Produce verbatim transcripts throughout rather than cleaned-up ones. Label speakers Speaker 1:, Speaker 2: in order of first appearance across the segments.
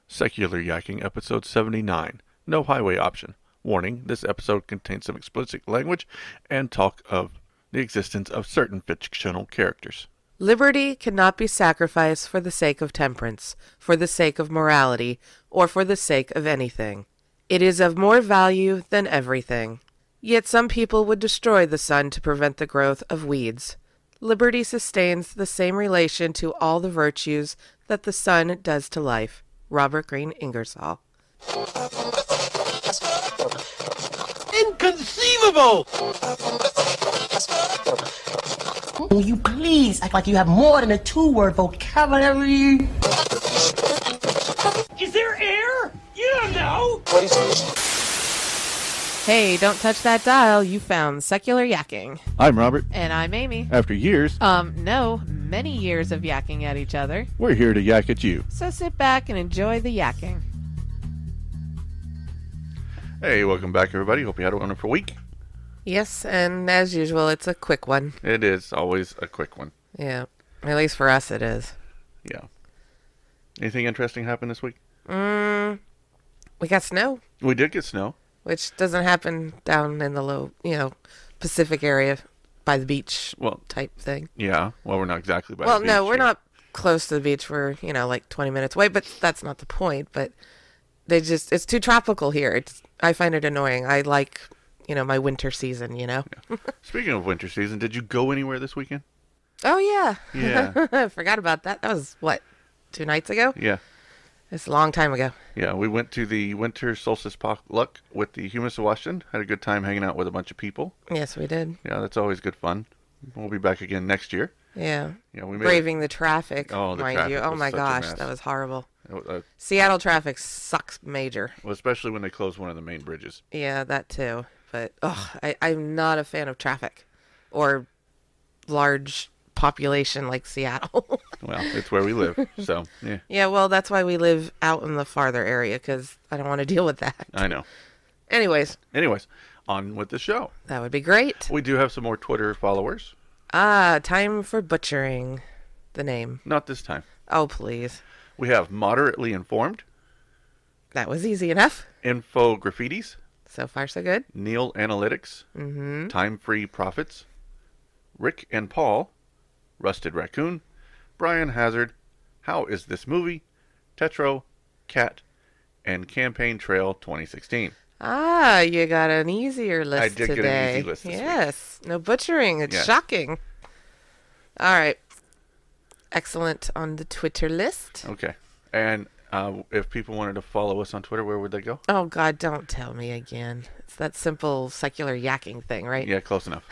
Speaker 1: Secular Yakking, episode seventy-nine. No highway option. Warning, this episode contains some explicit language and talk of the existence of certain fictional characters.
Speaker 2: Liberty cannot be sacrificed for the sake of temperance, for the sake of morality, or for the sake of anything. It is of more value than everything. Yet some people would destroy the sun to prevent the growth of weeds. Liberty sustains the same relation to all the virtues that the sun does to life. Robert Greene Ingersoll.
Speaker 3: Inconceivable!
Speaker 4: Will you please act like you have more than a two-word vocabulary?
Speaker 3: Is there air? You don't know!
Speaker 2: Hey, don't touch that dial. You found Secular Yakking.
Speaker 1: I'm Robert.
Speaker 5: And I'm Amy.
Speaker 1: After years,
Speaker 5: Um, no, many years of yakking at each other.
Speaker 1: we're here to yak at you.
Speaker 5: So sit back and enjoy the yakking.
Speaker 1: Hey, welcome back, everybody. Hope you had a wonderful week.
Speaker 2: Yes, and as usual, it's a quick one.
Speaker 1: It is always a quick one.
Speaker 2: Yeah, at least for us it is.
Speaker 1: Yeah. Anything interesting happen this week?
Speaker 2: Mm, we got snow,
Speaker 1: We did get snow.
Speaker 2: which doesn't happen down in the low, you know, Pacific area by the beach
Speaker 1: Well,
Speaker 2: type thing.
Speaker 1: yeah. Well, we're not exactly by
Speaker 2: Well,
Speaker 1: the
Speaker 2: no,
Speaker 1: beach
Speaker 2: we're
Speaker 1: here.
Speaker 2: not close to the beach. We're, you know, like twenty minutes away, but that's not the point. But they just, it's too tropical here. It's, I find it annoying. I like, you know, my winter season, you know?
Speaker 1: Speaking of winter season, did you go anywhere this weekend?
Speaker 2: Oh, yeah.
Speaker 1: Yeah.
Speaker 2: I forgot about that. That was, what, two nights ago?
Speaker 1: Yeah.
Speaker 2: It's a long time ago.
Speaker 1: Yeah, we went to the winter solstice potluck with the Humus of Washington. Had a good time hanging out with a bunch of people.
Speaker 2: Yes, we did.
Speaker 1: Yeah, that's always good fun. We'll be back again next year.
Speaker 2: Yeah.
Speaker 1: Yeah, we made
Speaker 2: Braving the traffic,
Speaker 1: Oh, the
Speaker 2: mind
Speaker 1: traffic
Speaker 2: you. Oh,
Speaker 1: was
Speaker 2: my
Speaker 1: such a
Speaker 2: gosh,
Speaker 1: mess.
Speaker 2: that was horrible.
Speaker 1: it. Uh,
Speaker 2: Seattle traffic sucks major.
Speaker 1: well, especially when they closed one of the main bridges.
Speaker 2: Yeah, that too. But, oh, I, I'm not a fan of traffic or large population like Seattle.
Speaker 1: Well, it's where we live, so yeah,
Speaker 2: Yeah, well, that's why we live out in the farther area, because I don't want to deal with that.
Speaker 1: I know.
Speaker 2: Anyways,
Speaker 1: Anyways, on with the show.
Speaker 2: that would be great.
Speaker 1: We do have some more Twitter followers.
Speaker 2: Ah, time for butchering the name.
Speaker 1: Not this time.
Speaker 2: Oh, please.
Speaker 1: We have Moderately Informed,
Speaker 2: That was easy enough.
Speaker 1: Info Graffitis,
Speaker 2: So far, so good.
Speaker 1: Neil Analytics,
Speaker 2: Mm-hmm.
Speaker 1: Time Free Profits, Rick and Paul, Rusted Raccoon, Brian Hazard, How Is This Movie, Tetro, Cat, and Campaign Trail twenty sixteen.
Speaker 2: Ah, you got an easier list
Speaker 1: I did
Speaker 2: today.
Speaker 1: get an easy list this week.
Speaker 2: Yes, no butchering. It's
Speaker 1: Yeah.
Speaker 2: shocking. All right. Excellent on the Twitter list.
Speaker 1: Okay. And uh, if people wanted to follow us on Twitter, where would they go?
Speaker 2: Oh, God, don't tell me again. It's that simple secular yakking thing, right?
Speaker 1: Yeah, close enough.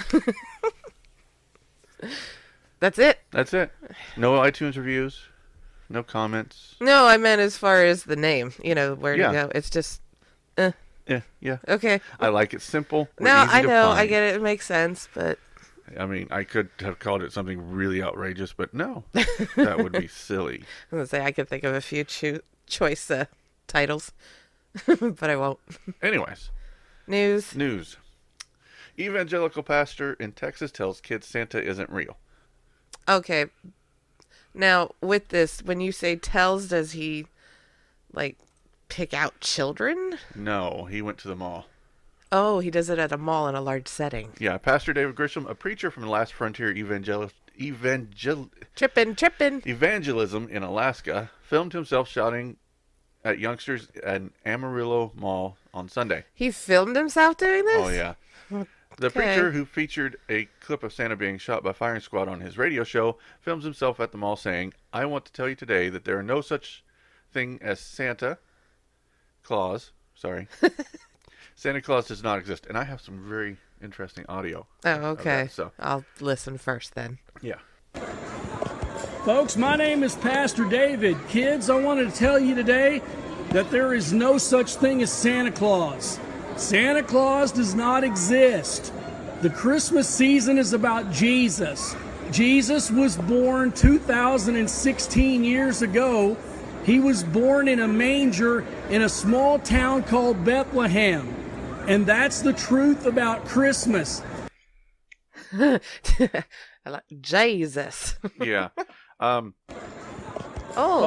Speaker 2: That's it.
Speaker 1: That's it. No iTunes reviews, no comments.
Speaker 2: No, I meant as far as the name, you know, where
Speaker 1: Yeah.
Speaker 2: to go. It's just, uh,
Speaker 1: Yeah, yeah.
Speaker 2: okay.
Speaker 1: I like it simple. We're
Speaker 2: No,
Speaker 1: easy
Speaker 2: I
Speaker 1: to
Speaker 2: know. I
Speaker 1: find.
Speaker 2: get it. It makes sense, but
Speaker 1: I mean, I could have called it something really outrageous, but no, that would be silly.
Speaker 2: I was going to say I could think of a few cho- choice uh, titles, but I won't.
Speaker 1: Anyways,
Speaker 2: News.
Speaker 1: news. Evangelical pastor in Texas tells kids Santa isn't real.
Speaker 2: Okay. Now, with this, when you say tells, does he, like, pick out children?
Speaker 1: No, he went to the mall.
Speaker 2: Oh, he does it at a mall in a large setting.
Speaker 1: Yeah, Pastor David Grisham, a preacher from the Last Frontier Evangel- Evangel-
Speaker 2: Trippin', trippin'.
Speaker 1: Evangelism in Alaska, filmed himself shouting at youngsters at Amarillo Mall on Sunday.
Speaker 2: He filmed himself doing this?
Speaker 1: Oh, yeah. The
Speaker 2: Okay.
Speaker 1: preacher, who featured a clip of Santa being shot by firing squad on his radio show, films himself at the mall saying, I want to tell you today that there are no such thing as Santa Claus. Sorry. Santa Claus does not exist. And I have some very interesting audio.
Speaker 2: Oh,
Speaker 1: of
Speaker 2: okay.
Speaker 1: that, so,
Speaker 2: I'll listen first then.
Speaker 1: yeah.
Speaker 6: Folks, my name is Pastor David. Kids, I wanted to tell you today that there is no such thing as Santa Claus. Santa Claus does not exist. The Christmas season is about Jesus. Jesus was born two thousand sixteen years ago. He was born in a manger in a small town called Bethlehem. And that's the truth about Christmas.
Speaker 2: I like Jesus.
Speaker 1: Yeah. Um,
Speaker 2: Oh,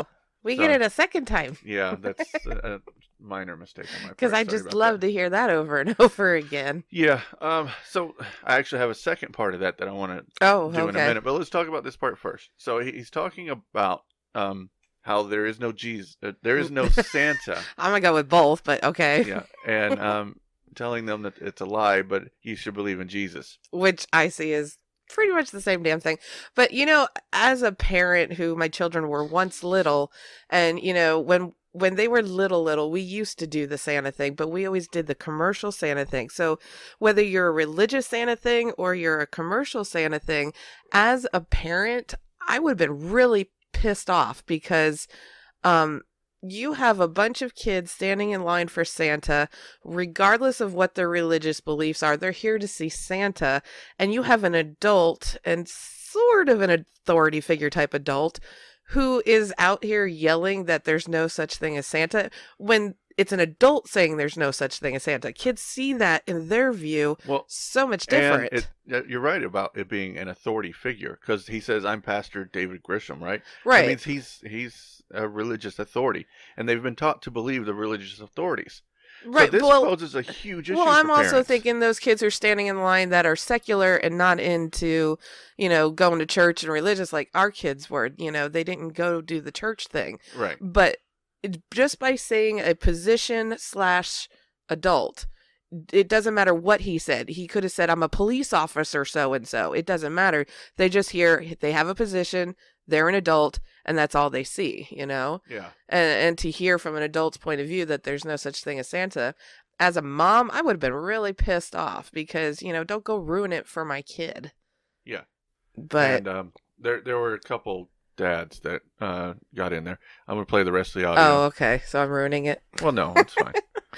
Speaker 2: We
Speaker 1: So-
Speaker 2: get it a second time.
Speaker 1: Yeah, that's a, a minor mistake on my part.
Speaker 2: Because I
Speaker 1: Sorry
Speaker 2: just
Speaker 1: about
Speaker 2: love
Speaker 1: that.
Speaker 2: to hear that over and over again.
Speaker 1: Yeah. Um. So I actually have a second part of that that I want to
Speaker 2: Oh,
Speaker 1: do in a
Speaker 2: okay.
Speaker 1: minute, but let's talk about this part first. So he- he's talking about um how there is no Jesus, uh, there is no Santa.
Speaker 2: I'm going to go with both, but okay.
Speaker 1: Yeah, and um, telling them that it's a lie, but you should believe in Jesus.
Speaker 2: Which I see is pretty much the same damn thing. But, you know, as a parent who my children were once little, and, you know, when when they were little, little, we used to do the Santa thing, but we always did the commercial Santa thing. So whether you're a religious Santa thing or you're a commercial Santa thing, as a parent, I would have been really pissed off because um, you have a bunch of kids standing in line for Santa, regardless of what their religious beliefs are. They're here to see Santa, and you have an adult and sort of an authority figure type adult who is out here yelling that there's no such thing as Santa when it's an adult saying there's no such thing as Santa. Kids see that in their view
Speaker 1: Well,
Speaker 2: so much different.
Speaker 1: And it, you're right about it being an authority figure because he says, "I'm Pastor David Grisham," right?
Speaker 2: Right.
Speaker 1: That means he's he's a religious authority, and they've been taught to believe the religious authorities.
Speaker 2: Right.
Speaker 1: So this
Speaker 2: well,
Speaker 1: poses a huge issue.
Speaker 2: well, I'm
Speaker 1: for
Speaker 2: also
Speaker 1: parents.
Speaker 2: thinking those kids are standing in line that are secular and not into, you know, going to church and religious like our kids were. You know, they didn't go do the church thing.
Speaker 1: Right.
Speaker 2: But it, just by saying a position slash adult, it doesn't matter what he said. He could have said, "I'm a police officer, so and so." It doesn't matter. They just hear they have a position. They're an adult, and that's all they see, you know?
Speaker 1: Yeah.
Speaker 2: And, and to hear from an adult's point of view that there's no such thing as Santa, as a mom, I would have been really pissed off because, you know, don't go ruin it for my kid.
Speaker 1: Yeah.
Speaker 2: But,
Speaker 1: And um, there there were a couple dads that uh, got in there. I'm gonna play the rest of the audio.
Speaker 2: oh, okay. So I'm ruining it.
Speaker 1: Well, no, it's fine.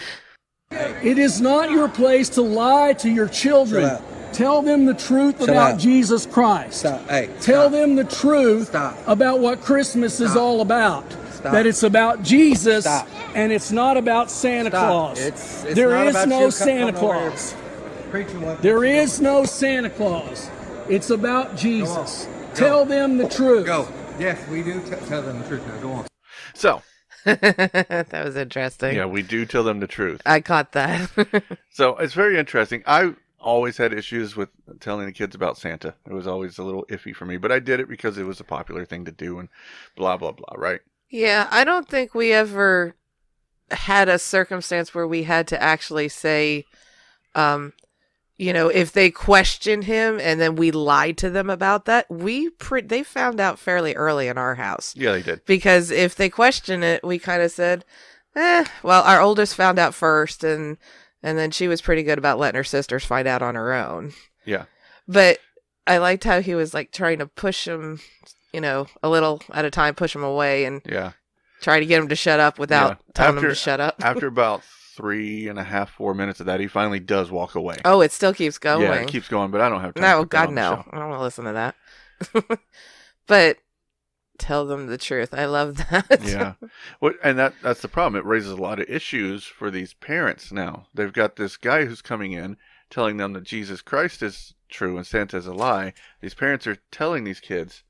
Speaker 6: It is not your place to lie to your children.
Speaker 7: Shut up.
Speaker 6: Tell them the truth
Speaker 7: Shut
Speaker 6: about
Speaker 7: up.
Speaker 6: Jesus Christ.
Speaker 7: Stop. Hey,
Speaker 6: Tell
Speaker 7: stop.
Speaker 6: them the truth
Speaker 7: Stop.
Speaker 6: about what Christmas is
Speaker 7: Stop.
Speaker 6: all about.
Speaker 7: Stop.
Speaker 6: That it's about Jesus
Speaker 7: Stop.
Speaker 6: and it's not about Santa
Speaker 7: Stop.
Speaker 6: Claus.
Speaker 7: It's- it's
Speaker 6: There
Speaker 7: not
Speaker 6: is
Speaker 7: about
Speaker 6: no
Speaker 7: you
Speaker 6: Santa
Speaker 7: coming over here
Speaker 6: Claus.
Speaker 7: Preaching what-
Speaker 6: There is no Santa Claus. It's about Jesus.
Speaker 7: Go.
Speaker 6: Tell them the truth.
Speaker 7: Go. Yes, we do t- tell them the truth now. Go on.
Speaker 1: So
Speaker 2: That was interesting.
Speaker 1: yeah, we do tell them the truth.
Speaker 2: I caught that.
Speaker 1: So it's very interesting. I always had issues with telling the kids about Santa. It was always a little iffy for me, but I did it because it was a popular thing to do and blah, blah, blah, right?
Speaker 2: Yeah, I don't think we ever had a circumstance where we had to actually say, um, you know, if they questioned him and then we lied to them about that, we pre- they found out fairly early in our house.
Speaker 1: Yeah, they did.
Speaker 2: Because if they question it, we kind of said, eh, well, our oldest found out first, and and then she was pretty good about letting her sisters find out on her own.
Speaker 1: Yeah.
Speaker 2: But I liked how he was like trying to push him, you know, a little at a time, push him away and
Speaker 1: Yeah.
Speaker 2: try to get him to shut up without
Speaker 1: Yeah.
Speaker 2: telling
Speaker 1: After-
Speaker 2: him to shut up.
Speaker 1: After about three and a half, four minutes of that, he finally does walk away.
Speaker 2: Oh, it still keeps going.
Speaker 1: Yeah, it keeps going, but I don't have time.
Speaker 2: No,
Speaker 1: to put that
Speaker 2: God,
Speaker 1: on the
Speaker 2: no.
Speaker 1: show.
Speaker 2: I don't want to listen to that. But tell them the truth. I love that.
Speaker 1: Yeah. Well, and that that's the problem. It raises a lot of issues for these parents now. They've got this guy who's coming in telling them that Jesus Christ is true and Santa is a lie. These parents are telling these kids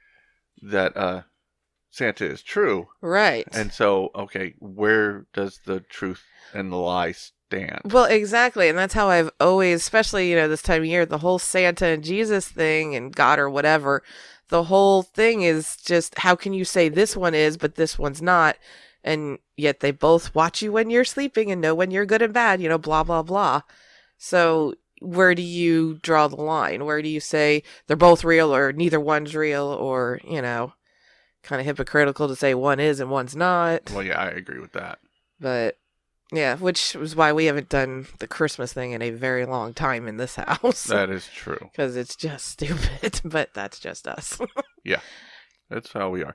Speaker 1: that uh, Santa is true.
Speaker 2: Right.
Speaker 1: And so, okay, where does the truth and the lie stand?
Speaker 2: Well, exactly. And that's how I've always, especially, you know, this time of year, the whole Santa and Jesus thing and God or whatever, the whole thing is just how can you say this one is, but this one's not? And yet they both watch you when you're sleeping and know when you're good and bad, you know, blah, blah, blah. So where do you draw the line? Where do you say they're both real or neither one's real or, you know, kind of hypocritical to say one is and one's not?
Speaker 1: Well, yeah, I agree with that.
Speaker 2: But yeah, which was why we haven't done the Christmas thing in a very long time in this house.
Speaker 1: That is true.
Speaker 2: Because it's just stupid, but that's just us.
Speaker 1: Yeah, that's how we are.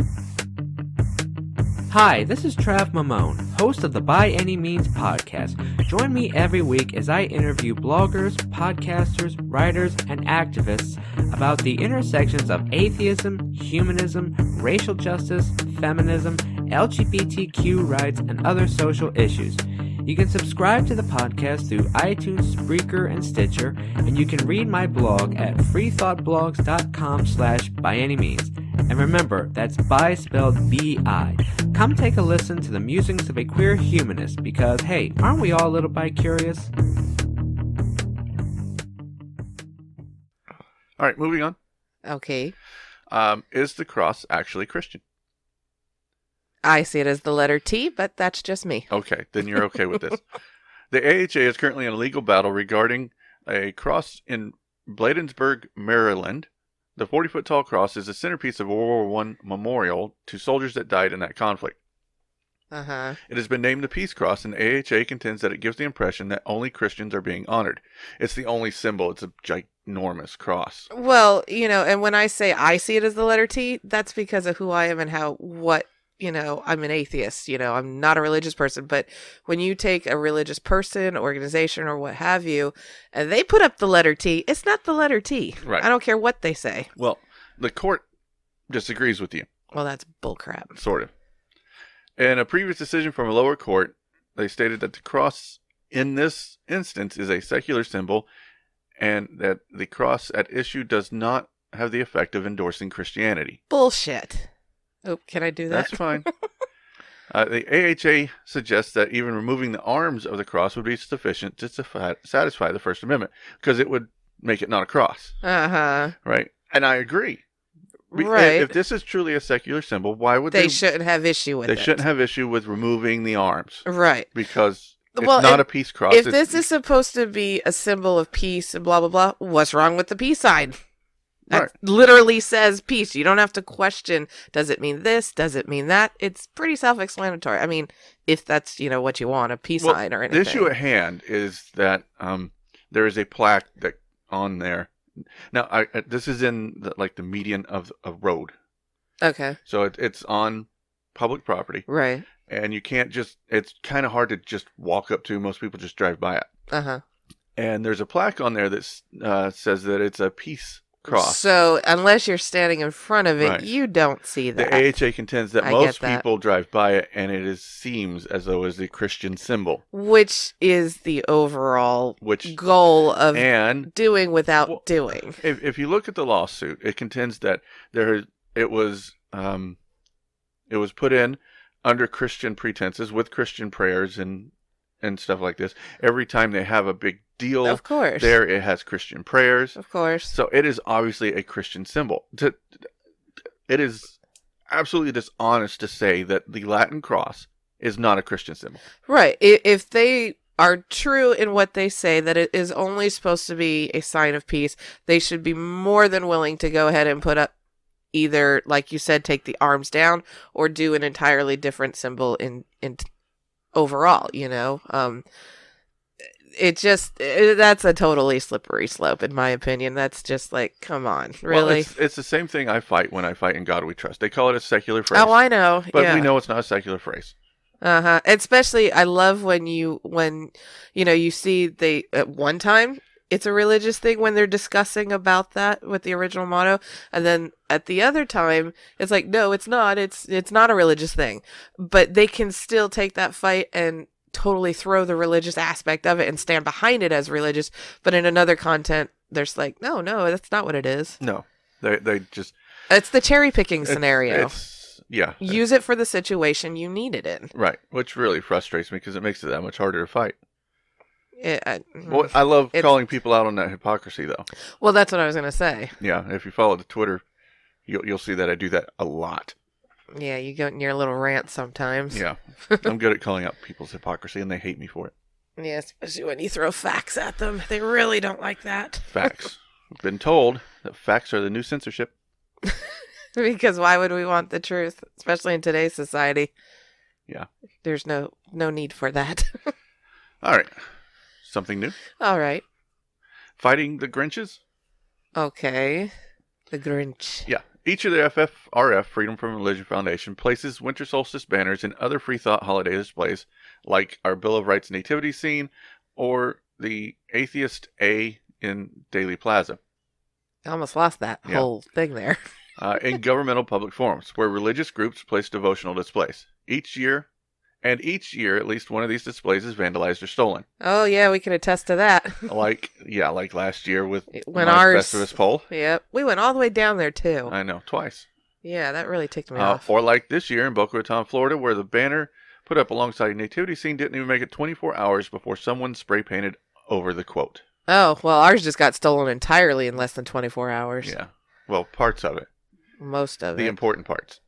Speaker 8: Hi, this is Trav Mamone, host of the By Any Means podcast. Join me every week as I interview bloggers, podcasters, writers, and activists about the intersections of atheism, humanism, racial justice, feminism, L G B T Q rights, and other social issues. You can subscribe to the podcast through iTunes, Spreaker, and Stitcher, and you can read my blog at freethoughtblogs.com slash by any means. And remember, that's bi spelled B I. Come take a listen to the musings of a queer humanist because, hey, aren't we all a little bi-curious?
Speaker 1: All right, moving on.
Speaker 2: Okay.
Speaker 1: Um, is the cross actually Christian?
Speaker 2: I see it as the letter T, but that's just me.
Speaker 1: Okay, then you're okay with this. The A H A is currently in a legal battle regarding a cross in Bladensburg, Maryland. The forty-foot tall cross is the centerpiece of a World War One memorial to soldiers that died in that conflict.
Speaker 2: Uh-huh.
Speaker 1: It has been named the Peace Cross, and the A H A contends that it gives the impression that only Christians are being honored. It's the only symbol. It's a ginormous cross.
Speaker 2: Well, you know, and when I say I see it as the letter T, that's because of who I am and how, what, you know, I'm an atheist, you know, I'm not a religious person, but when you take a religious person, organization, or what have you, and they put up the letter T, it's not the letter T.
Speaker 1: Right.
Speaker 2: I don't care what they say.
Speaker 1: Well, the court disagrees with you,
Speaker 2: Well, that's bullcrap.
Speaker 1: sort of. In a previous decision from a lower court, they stated that the cross in this instance is a secular symbol and that the cross at issue does not have the effect of endorsing Christianity.
Speaker 2: Bullshit. Oh, can I do that?
Speaker 1: That's fine. uh, the A H A suggests that even removing the arms of the cross would be sufficient to suffi- satisfy the First Amendment because it would make it not a cross,
Speaker 2: Uh-huh.
Speaker 1: right? And I agree. Be-
Speaker 2: Right.
Speaker 1: If this is truly a secular symbol, why would
Speaker 2: They
Speaker 1: they?
Speaker 2: shouldn't have issue with
Speaker 1: They
Speaker 2: it.
Speaker 1: shouldn't have issue with removing the arms
Speaker 2: Right.
Speaker 1: because it's
Speaker 2: Well,
Speaker 1: not
Speaker 2: and
Speaker 1: a peace cross.
Speaker 2: If
Speaker 1: It's-
Speaker 2: this is supposed to be a symbol of peace and blah, blah, blah, what's wrong with the peace sign? That
Speaker 1: Right.
Speaker 2: literally says peace. You don't have to question, does it mean this? Does it mean that? It's pretty self-explanatory. I mean, if that's, you know, what you want, a peace
Speaker 1: well,
Speaker 2: sign or
Speaker 1: the
Speaker 2: anything.
Speaker 1: issue at hand is that um, there is a plaque that on there. Now, I, I- this is in the, like the median of a road.
Speaker 2: Okay.
Speaker 1: So it, it's on public property,
Speaker 2: Right.
Speaker 1: and you can't just, it's kind of hard to just walk up to. Most people just drive by it.
Speaker 2: Uh-huh.
Speaker 1: And there's a plaque on there that uh, says that it's a peace cross.
Speaker 2: So unless you're standing in front of it,
Speaker 1: Right.
Speaker 2: you don't see that.
Speaker 1: The A H A contends that
Speaker 2: I
Speaker 1: most
Speaker 2: get that.
Speaker 1: people drive by it, and it is, seems as though it's a Christian symbol.
Speaker 2: Which is the overall
Speaker 1: Which
Speaker 2: goal of
Speaker 1: and
Speaker 2: doing without
Speaker 1: Well,
Speaker 2: doing.
Speaker 1: if if you look at the lawsuit, it contends that there it was um it was put in under Christian pretenses with Christian prayers and and stuff like this. Every time they have a big deal
Speaker 2: Of course.
Speaker 1: there, it has Christian prayers.
Speaker 2: Of course.
Speaker 1: So it is obviously a Christian symbol. To, it is absolutely dishonest to say that the Latin cross is not a Christian symbol.
Speaker 2: Right. I- If they are true in what they say, that it is only supposed to be a sign of peace, they should be more than willing to go ahead and put up either, like you said, take the arms down or do an entirely different symbol in, in overall, you know? Um, it just, it, that's a totally slippery slope, in my opinion. That's just like, come on,
Speaker 1: Well,
Speaker 2: really?
Speaker 1: it's, it's the same thing I fight when I fight In God We Trust. They call it a secular phrase.
Speaker 2: Oh, I know.
Speaker 1: But
Speaker 2: yeah.
Speaker 1: we know it's not a secular phrase.
Speaker 2: Uh-huh. Especially, I love when you, when, you know, you see they, at one time, it's a religious thing when they're discussing about that with the original motto. And then at the other time, it's like, no, it's not. It's, it's not a religious thing. But they can still take that fight and totally throw the religious aspect of it and stand behind it as religious. But in another content, there's like, no, no, that's not what it is.
Speaker 1: No. They they just...
Speaker 2: It's the cherry picking
Speaker 1: it's-
Speaker 2: scenario.
Speaker 1: It's, yeah.
Speaker 2: Use it for the situation you need it in.
Speaker 1: Right. Which really frustrates me because it makes it that much harder to fight.
Speaker 2: It, I,
Speaker 1: Well, I love
Speaker 2: It's-
Speaker 1: calling people out on that hypocrisy, though.
Speaker 2: well, that's what I was going to say.
Speaker 1: Yeah. If you follow the Twitter, you'll, you'll see that I do that a lot.
Speaker 2: Yeah, you go in your little rant sometimes.
Speaker 1: Yeah. I'm good at calling out people's hypocrisy, and they hate me for it.
Speaker 2: Yeah, especially when you throw facts at them. They really don't like that.
Speaker 1: Facts. I've been told that facts are the new censorship.
Speaker 2: Because why would we want the truth? Especially in today's society.
Speaker 1: Yeah.
Speaker 2: There's no no need for that.
Speaker 1: All right. Something new.
Speaker 2: All right.
Speaker 1: Fighting the Grinches.
Speaker 2: Okay. The Grinch.
Speaker 1: Yeah. Each of the F F R F, Freedom from Religion Foundation, places winter solstice banners and other free thought holiday displays, like our Bill of Rights nativity scene or the Atheist A in Daily Plaza,
Speaker 2: I almost lost that
Speaker 1: Yeah.
Speaker 2: whole thing there.
Speaker 1: uh, in governmental public forums, where religious groups place devotional displays. Each year, and each year, at least one of these displays is vandalized or stolen.
Speaker 2: Oh, yeah, we can attest to that.
Speaker 1: Like, yeah, like last year with
Speaker 2: When
Speaker 1: my
Speaker 2: ours-
Speaker 1: Festivus pole.
Speaker 2: Yep. We went all the way down there, too.
Speaker 1: I know, twice.
Speaker 2: Yeah, that really ticked me
Speaker 1: Uh,
Speaker 2: off.
Speaker 1: or like this year in Boca Raton, Florida, where the banner put up alongside a nativity scene didn't even make it twenty-four hours before someone spray painted over the quote.
Speaker 2: Oh, well, ours just got stolen entirely in less than twenty-four hours.
Speaker 1: Yeah. Well, parts of it.
Speaker 2: Most of
Speaker 1: The
Speaker 2: it.
Speaker 1: important parts.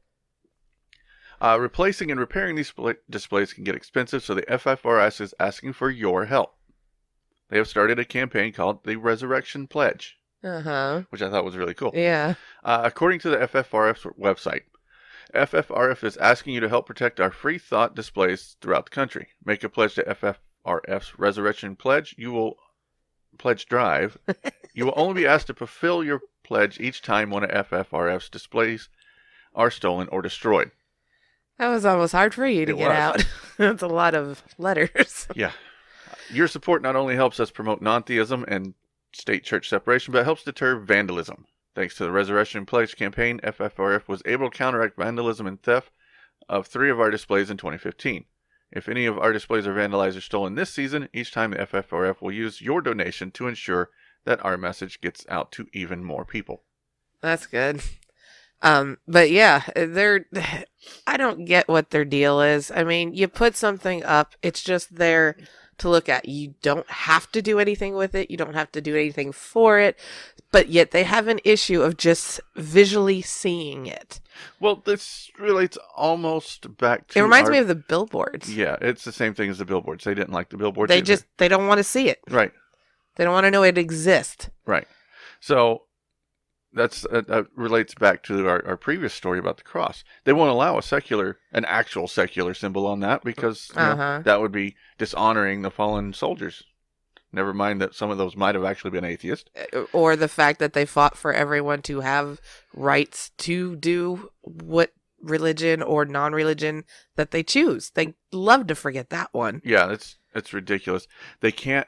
Speaker 1: Uh, replacing and repairing these spl- displays can get expensive, so the F F R S is asking for your help. They have started a campaign called the Resurrection Pledge,
Speaker 2: Uh-huh.
Speaker 1: which I thought was really cool.
Speaker 2: Yeah.
Speaker 1: Uh, according to the F F R F website, F F R F is asking you to help protect our free thought displays throughout the country. Make a pledge to F F R F's Resurrection Pledge. You will pledge drive. You will only be asked to fulfill your pledge each time one of F F R F's displays are stolen or destroyed.
Speaker 2: That was almost hard for you to
Speaker 1: It
Speaker 2: get
Speaker 1: was.
Speaker 2: out. That's a lot of letters.
Speaker 1: Yeah. Your support not only helps us promote non-theism and state church separation, but helps deter vandalism. Thanks to the Resurrection Pledge campaign, F F R F was able to counteract vandalism and theft of three of our displays in twenty fifteen. If any of our displays are vandalized or stolen this season, each time the F F R F will use your donation to ensure that our message gets out to even more people.
Speaker 2: That's good. Um, but yeah, they're, I don't get what their deal is. I mean, you put something up, it's just there to look at. You don't have to do anything with it. You don't have to do anything for it, but yet they have an issue of just visually seeing it.
Speaker 1: Well, this relates almost back to
Speaker 2: It reminds
Speaker 1: our-
Speaker 2: me of the billboards.
Speaker 1: Yeah, it's the same thing as the billboards. They didn't like the billboards
Speaker 2: They
Speaker 1: either.
Speaker 2: just, they don't want to see it.
Speaker 1: Right.
Speaker 2: They don't want to know it exists.
Speaker 1: Right. So that's uh, that relates back to our, our previous story about the cross. They won't allow a secular, an actual secular symbol on that because you know,
Speaker 2: Uh-huh.
Speaker 1: that would be dishonoring the fallen soldiers. Never mind that some of those might have actually been atheists.
Speaker 2: Or the fact that they fought for everyone to have rights to do what religion or non-religion that they choose. They love to forget that one.
Speaker 1: Yeah, it's it's ridiculous. They can't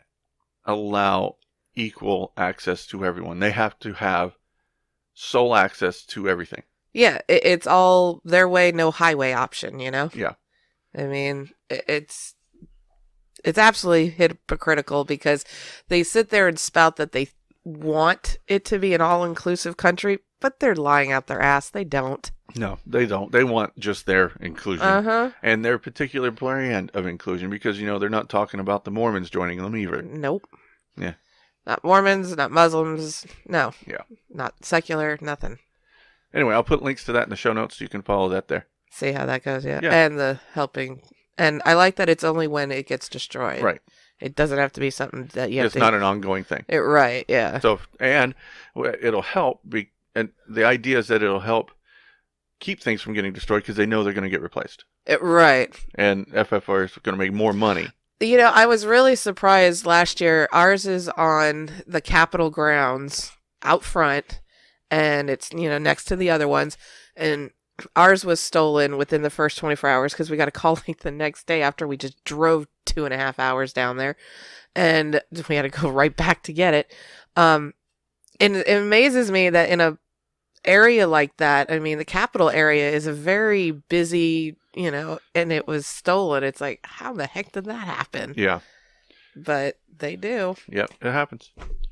Speaker 1: allow equal access to everyone. They have to have sole access to everything.
Speaker 2: Yeah, it, it's all their way, no highway option, you know?
Speaker 1: Yeah.
Speaker 2: I mean, it, it's it's absolutely hypocritical because they sit there and spout that they want it to be an all-inclusive country, but they're lying out their ass. They don't.
Speaker 1: No, they don't. They want just their inclusion
Speaker 2: Uh-huh.
Speaker 1: and their particular brand of inclusion because, you know, they're not talking about the Mormons joining them either.
Speaker 2: Nope.
Speaker 1: Yeah.
Speaker 2: Not Mormons, not Muslims. No.
Speaker 1: Yeah.
Speaker 2: Not secular, nothing.
Speaker 1: Anyway, I'll put links to that in the show notes so you can follow that there.
Speaker 2: See how that goes, yeah.
Speaker 1: Yeah.
Speaker 2: And the helping. And I like that it's only when it gets destroyed.
Speaker 1: Right.
Speaker 2: It doesn't have to be something that you have
Speaker 1: It's
Speaker 2: to...
Speaker 1: not an ongoing thing.
Speaker 2: It, right, yeah.
Speaker 1: So, if- and w- it'll help. Be, and the idea is that it'll help keep things from getting destroyed because they know they're going to get replaced.
Speaker 2: It, right.
Speaker 1: And F F R is going to make more money.
Speaker 2: You know, I was really surprised last year. Ours is on the Capitol grounds out front, and it's, you know, next to the other ones. And ours was stolen within the first twenty-four hours because we got a call like the next day after we just drove two and a half hours down there. And we had to go right back to get it. Um, and it amazes me that in a area like that, I mean, the Capitol area is a very busy, you know, and it was stolen. It's like, how the heck did that happen?
Speaker 1: Yeah.
Speaker 2: But they do.
Speaker 1: Yep. It happens.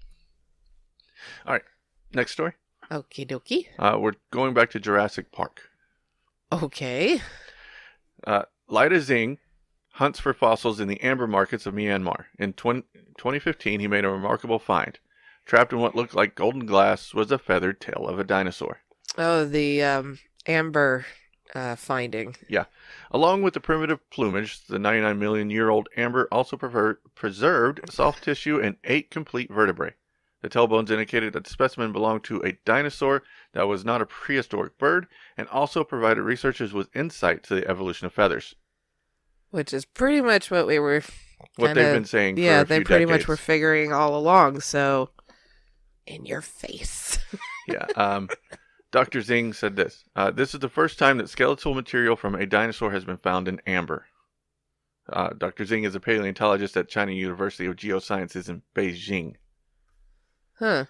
Speaker 1: All right. Next story.
Speaker 2: Okie dokie.
Speaker 1: Uh, we're going back to Jurassic Park.
Speaker 2: Okay.
Speaker 1: Uh, Lida Zing hunts for fossils in the amber markets of Myanmar. In twenty fifteen, he made a remarkable find. Trapped in what looked like golden glass was the feathered tail of a dinosaur.
Speaker 2: Oh, the um, amber uh, finding.
Speaker 1: Yeah. Along with the primitive plumage, the ninety-nine million year old amber also prever- preserved soft tissue and eight complete vertebrae. The tailbones indicated that the specimen belonged to a dinosaur that was not a prehistoric bird and also provided researchers with insight to the evolution of feathers.
Speaker 2: Which is pretty much what we were...
Speaker 1: What
Speaker 2: kinda-
Speaker 1: they've been saying for
Speaker 2: Yeah,
Speaker 1: a few
Speaker 2: they pretty
Speaker 1: decades.
Speaker 2: much were figuring all along, so... In your face.
Speaker 1: Yeah. Um, Doctor Zing said this. Uh, this is the first time that skeletal material from a dinosaur has been found in amber. Uh, Doctor Zing is a paleontologist at China University of Geosciences in Beijing.
Speaker 2: Huh.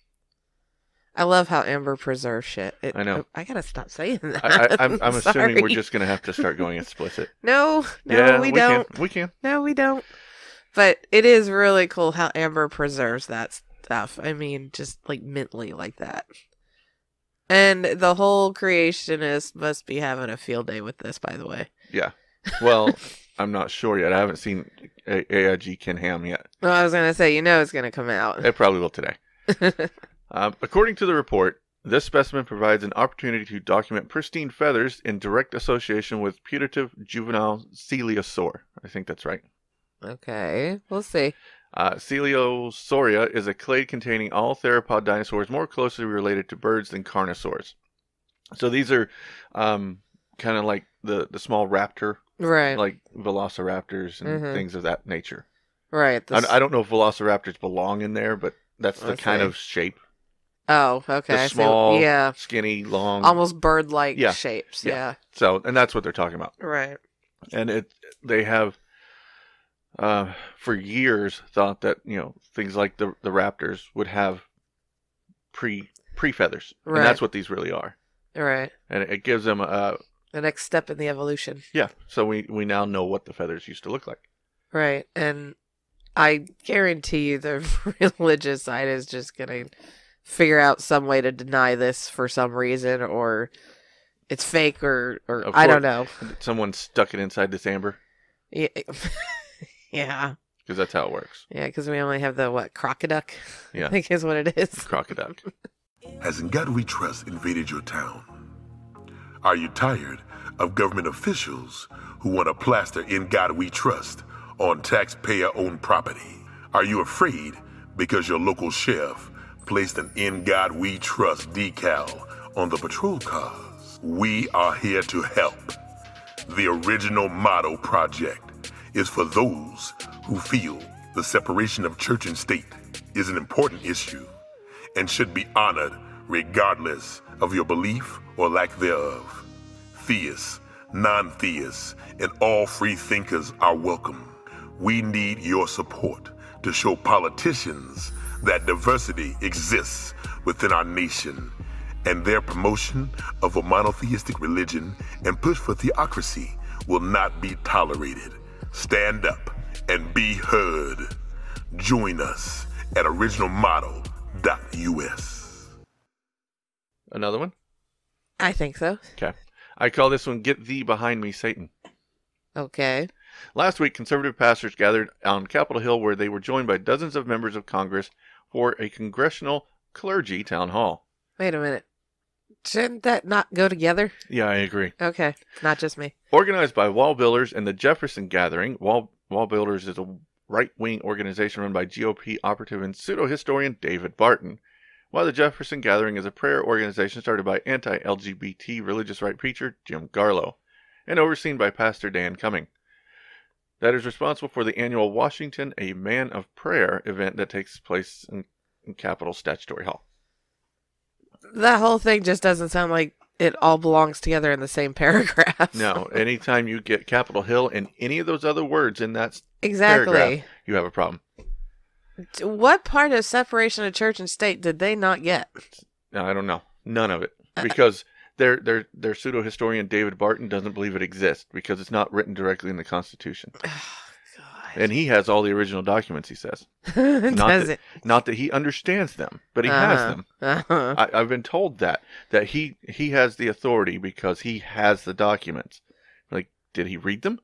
Speaker 2: I love how Amber preserves shit. It,
Speaker 1: I know.
Speaker 2: I, I gotta stop saying that.
Speaker 1: I, I, I'm, I'm assuming we're
Speaker 2: Sorry.
Speaker 1: just going to have to start going explicit.
Speaker 2: No, no,
Speaker 1: yeah,
Speaker 2: we,
Speaker 1: we
Speaker 2: don't.
Speaker 1: Can. We can.
Speaker 2: No, we don't. But it is really cool how Amber preserves that stuff. I mean, just like mintly like that. And the whole creationist must be having a field day with this, by the way.
Speaker 1: Yeah. Well, I'm not sure yet. I haven't seen A I G Ken Ham yet.
Speaker 2: Well, I was going to say, you know it's going to come out.
Speaker 1: It probably will today. um, according to the report, this specimen provides an opportunity to document pristine feathers in direct association with putative juvenile coelosaur. I think that's right.
Speaker 2: Okay, we'll see.
Speaker 1: Uh, Coelosauria is a clade containing all theropod dinosaurs more closely related to birds than carnosaurs. So these are um, kind of like the, the small raptor,
Speaker 2: right?
Speaker 1: Like velociraptors and mm-hmm. things of that nature.
Speaker 2: Right.
Speaker 1: I, I don't know if velociraptors belong in there, but that's the Let's kind see. of shape.
Speaker 2: Oh, okay.
Speaker 1: The small,
Speaker 2: so, yeah.
Speaker 1: skinny, long,
Speaker 2: almost bird-like
Speaker 1: yeah.
Speaker 2: shapes.
Speaker 1: Yeah.
Speaker 2: yeah.
Speaker 1: So, and that's what they're talking about.
Speaker 2: Right.
Speaker 1: And it, they have, uh, for years thought that you know things like the the raptors would have pre pre feathers, right. And that's what these really are.
Speaker 2: Right.
Speaker 1: And it, it gives them a
Speaker 2: the next step in the evolution.
Speaker 1: Yeah. So we we now know what the feathers used to look like.
Speaker 2: Right. And I guarantee you the religious side is just going to figure out some way to deny this for some reason, or it's fake, or, or I don't know.
Speaker 1: Someone stuck it inside this amber.
Speaker 2: Yeah. Yeah.
Speaker 1: Because that's how it works.
Speaker 2: Yeah, because we only have the, what, crocoduck?
Speaker 1: Yeah.
Speaker 2: I think is what it is.
Speaker 1: Crocoduck.
Speaker 9: Has In God We Trust invaded your town? Are you tired of government officials who want to plaster In God We Trust on taxpayer-owned property? Are you afraid because your local sheriff placed an In God We Trust decal on the patrol cars? We are here to help. The original motto project is for those who feel the separation of church and state is an important issue and should be honored regardless of your belief or lack thereof. Theists, non-theists, and all free thinkers are welcome. We need your support to show politicians that diversity exists within our nation, and their promotion of a monotheistic religion and push for theocracy will not be tolerated. Stand up and be heard. Join us at original motto dot U S.
Speaker 1: Another one?
Speaker 2: I think so.
Speaker 1: Okay. I call this one Get Thee Behind Me, Satan.
Speaker 2: Okay.
Speaker 1: Last week, conservative pastors gathered on Capitol Hill where they were joined by dozens of members of Congress for a congressional clergy town hall.
Speaker 2: Wait a minute. Shouldn't that not go together?
Speaker 1: Yeah, I agree.
Speaker 2: Okay, not just me.
Speaker 1: Organized by Wall Builders and the Jefferson Gathering, Wall, Wall Builders is a right-wing organization run by G O P operative and pseudo-historian David Barton, while the Jefferson Gathering is a prayer organization started by anti-L G B T religious right preacher Jim Garlow, and overseen by Pastor Dan Cumming. That is responsible for the annual Washington A Man of Prayer event that takes place in, in Capitol Statutory Hall.
Speaker 2: That whole thing just doesn't sound like it all belongs together in the same paragraph.
Speaker 1: No, anytime you get Capitol Hill and any of those other words in that
Speaker 2: exactly.
Speaker 1: paragraph, you have a problem.
Speaker 2: What part of separation of church and state did they not get?
Speaker 1: No, I don't know. None of it. Because their their their pseudo historian David Barton doesn't believe it exists because it's not written directly in the Constitution. And he has all the original documents, he says. not,
Speaker 2: Does
Speaker 1: that,
Speaker 2: it?
Speaker 1: not that he understands them, but he
Speaker 2: uh-huh.
Speaker 1: has them.
Speaker 2: Uh-huh.
Speaker 1: I, I've been told that, that he, he has the authority because he has the documents. Like, did he read them?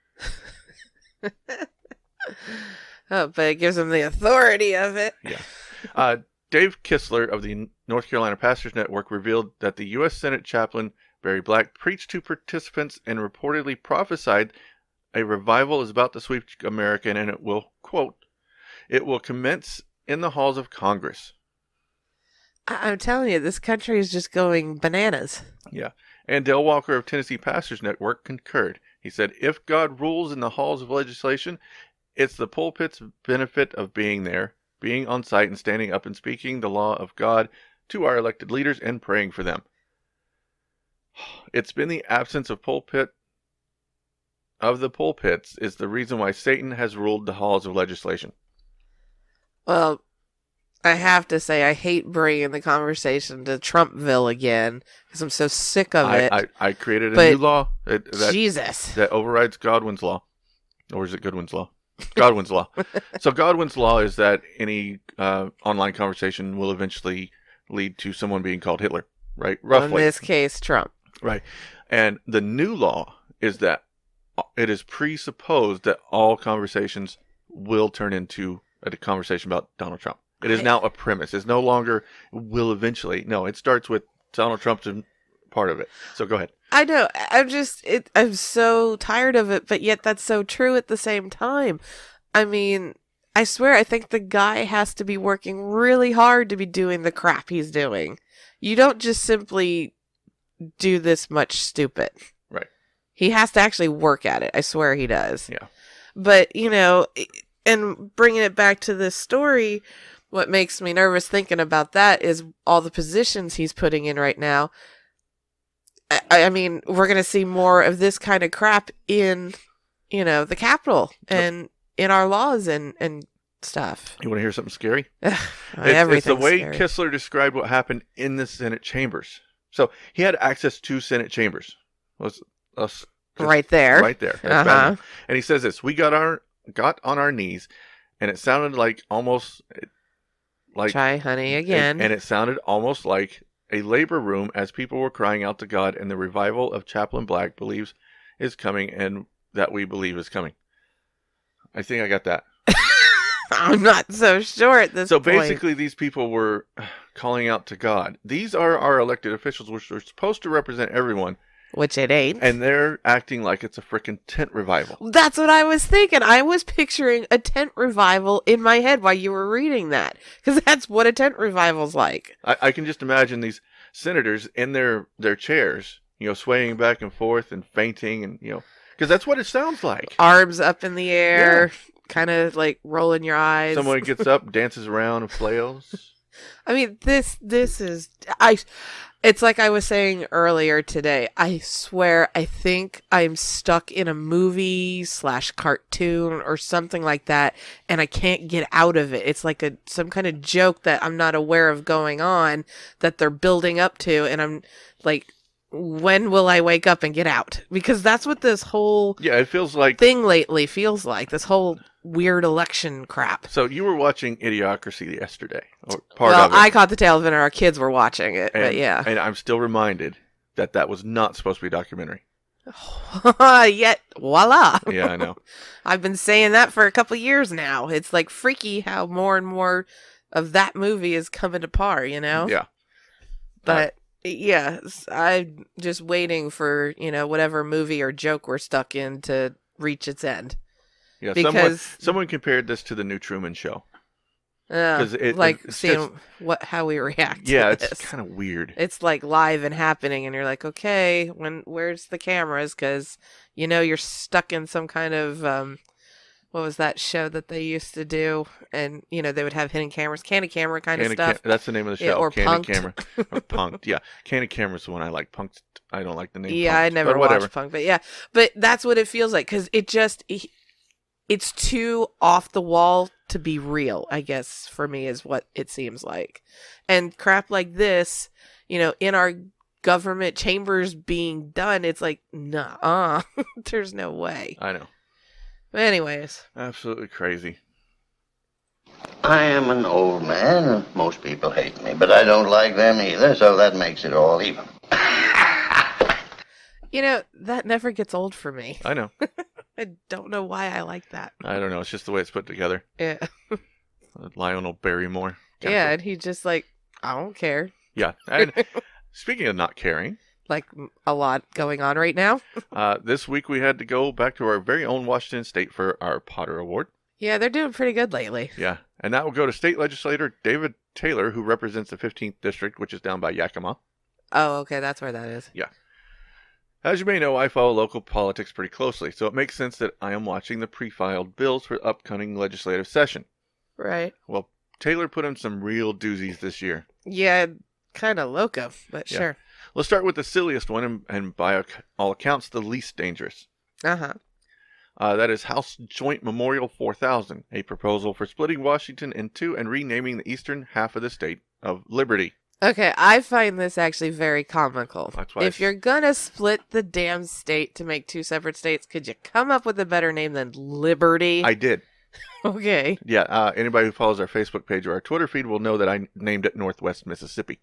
Speaker 2: Oh, but it gives him the authority of it.
Speaker 1: Yeah. Uh, Dave Kistler of the North Carolina Pastors Network revealed that the U S Senate chaplain Barry Black preached to participants and reportedly prophesied a revival is about to sweep America, and it will, quote, it will commence in the halls of Congress.
Speaker 2: I- I'm telling you, this country is just going bananas.
Speaker 1: Yeah. And Dale Walker of Tennessee Pastors Network concurred. He said, if God rules in the halls of legislation, it's the pulpit's benefit of being there, being on site and standing up and speaking the law of God to our elected leaders and praying for them. It's been the absence of pulpit of the pulpits is the reason why Satan has ruled the halls of legislation.
Speaker 2: Well, I have to say, I hate bringing the conversation to Trumpville again because I'm so sick of
Speaker 1: I,
Speaker 2: it.
Speaker 1: I, I created a
Speaker 2: But
Speaker 1: new law that, that,
Speaker 2: Jesus.
Speaker 1: that overrides Godwin's law. Or is it Goodwin's law? Godwin's law. So Godwin's law is that any uh, online conversation will eventually lead to someone being called Hitler. right?
Speaker 2: In
Speaker 1: Roughly.
Speaker 2: this case, Trump.
Speaker 1: Right. And the new law is that it is presupposed that all conversations will turn into a conversation about Donald Trump. It is now a premise. It's no longer will eventually. No, it starts with Donald Trump's part of it. So go ahead.
Speaker 2: I know. I'm just, it, I'm so tired of it, but yet that's so true at the same time. I mean, I swear, I think the guy has to be working really hard to be doing the crap he's doing. You don't just simply do this much stupid.
Speaker 1: Right.
Speaker 2: He has to actually work at it. I swear he does.
Speaker 1: Yeah.
Speaker 2: But, you know, and bringing it back to this story, what makes me nervous thinking about that is all the positions he's putting in right now. I, I mean, we're going to see more of this kind of crap in, you know, the Capitol and yep. in our laws and, and stuff.
Speaker 1: You want to hear something scary?
Speaker 2: it's,
Speaker 1: it's the way
Speaker 2: scary.
Speaker 1: Kistler described what happened in the Senate chambers. So he had access to Senate chambers. Let's, let's,
Speaker 2: right there.
Speaker 1: Right there. That's
Speaker 2: uh-huh.
Speaker 1: And he says this, we got our got on our knees, and it sounded like almost like...
Speaker 2: Try honey again.
Speaker 1: And, and it sounded almost like a labor room as people were crying out to God, and the revival of Chaplain Black believes is coming, and that we believe is coming. I think I got that.
Speaker 2: I'm not so sure at this
Speaker 1: so
Speaker 2: point. So
Speaker 1: basically, these people were calling out to God. These are our elected officials, which are supposed to represent everyone.
Speaker 2: Which it ain't.
Speaker 1: And they're acting like it's a freaking tent revival.
Speaker 2: That's what I was thinking. I was picturing a tent revival in my head while you were reading that. Because that's what a tent revival's like.
Speaker 1: I, I can just imagine these senators in their, their chairs, you know, swaying back and forth and fainting and, you know, because that's what it sounds like.
Speaker 2: Arms up in the air.
Speaker 1: Yeah.
Speaker 2: Kind of like rolling your eyes.
Speaker 1: Someone gets up, dances around, and flails.
Speaker 2: I mean, this this is I. It's like I was saying earlier today. I swear, I think I'm stuck in a movie slash cartoon or something like that, and I can't get out of it. It's like a some kind of joke that I'm not aware of going on that they're building up to, and I'm like, when will I wake up and get out? Because that's what this whole
Speaker 1: yeah, it feels like
Speaker 2: thing lately feels like. This whole weird election crap.
Speaker 1: So you were watching Idiocracy yesterday, or part
Speaker 2: well,
Speaker 1: of it.
Speaker 2: I caught the tail of it, and our kids were watching it.
Speaker 1: And,
Speaker 2: but yeah,
Speaker 1: and I'm still reminded that that was not supposed to be a documentary.
Speaker 2: Yet, voila.
Speaker 1: Yeah, I know.
Speaker 2: I've been saying that for a couple years now. It's like freaky how more and more of that movie is coming to par, you know?
Speaker 1: Yeah.
Speaker 2: But uh, yeah, I'm just waiting for, you know, whatever movie or joke we're stuck in to reach its end.
Speaker 1: Yeah,
Speaker 2: because
Speaker 1: someone, someone compared this to the new Truman Show.
Speaker 2: Uh,
Speaker 1: it,
Speaker 2: like
Speaker 1: it's
Speaker 2: seeing
Speaker 1: just,
Speaker 2: what how we react.
Speaker 1: Yeah,
Speaker 2: to
Speaker 1: it's
Speaker 2: this.
Speaker 1: kind of weird.
Speaker 2: It's like live and happening, and you're like, okay, when where's the cameras? Because you know you're stuck in some kind of um, what was that show that they used to do? And you know they would have hidden cameras, Candy Camera kind
Speaker 1: Candy
Speaker 2: of stuff.
Speaker 1: Cam- that's the name of the show.
Speaker 2: Yeah, or
Speaker 1: Candy
Speaker 2: Punk'd.
Speaker 1: Camera, or Punk'd. Yeah, Candy Camera's the one I like. Punk'd, I don't like the name.
Speaker 2: Yeah,
Speaker 1: Punk'd,
Speaker 2: I never
Speaker 1: but whatever.
Speaker 2: watched Punk, but yeah, but that's what it feels like because it just. It, It's too off the wall to be real, I guess, for me is what it seems like. And crap like this, you know, in our government chambers being done, it's like, nah, there's no way.
Speaker 1: I know.
Speaker 2: But anyways.
Speaker 1: Absolutely crazy.
Speaker 10: I am an old man, and most people hate me, but I don't like them either, so that makes it all even.
Speaker 2: You know, that never gets old for me.
Speaker 1: I know.
Speaker 2: I don't know why I like that.
Speaker 1: I don't know. It's just the way it's put together.
Speaker 2: Yeah.
Speaker 1: Lionel Barrymore.
Speaker 2: Yeah, and he just like, I don't care.
Speaker 1: Yeah. And speaking of not caring.
Speaker 2: Like a lot going on right now.
Speaker 1: uh, this week we had to go back to our very own Washington State for our Potter Award.
Speaker 2: Yeah, they're doing pretty good lately.
Speaker 1: Yeah. And that will go to state legislator David Taylor, who represents the fifteenth district, which is down by Yakima.
Speaker 2: Oh, okay. That's where that is.
Speaker 1: Yeah. As you may know, I follow local politics pretty closely, so it makes sense that I am watching the pre-filed bills for the upcoming legislative session.
Speaker 2: Right.
Speaker 1: Well, Taylor put in some real doozies this year.
Speaker 2: Yeah, kind of loco, but
Speaker 1: yeah.
Speaker 2: Sure.
Speaker 1: Let's start with the silliest one, and, and by all accounts, the least dangerous.
Speaker 2: Uh-huh.
Speaker 1: Uh, that is House Joint Memorial four thousand, a proposal for splitting Washington in two and renaming the eastern half of the state of Liberty.
Speaker 2: Okay, I find this actually very comical.
Speaker 1: That's why
Speaker 2: if you're gonna split the damn state to make two separate states, could you come up with a better name than Liberty?
Speaker 1: I did.
Speaker 2: Okay.
Speaker 1: Yeah, uh, anybody who follows our Facebook page or our Twitter feed will know that I named it Northwest Mississippi.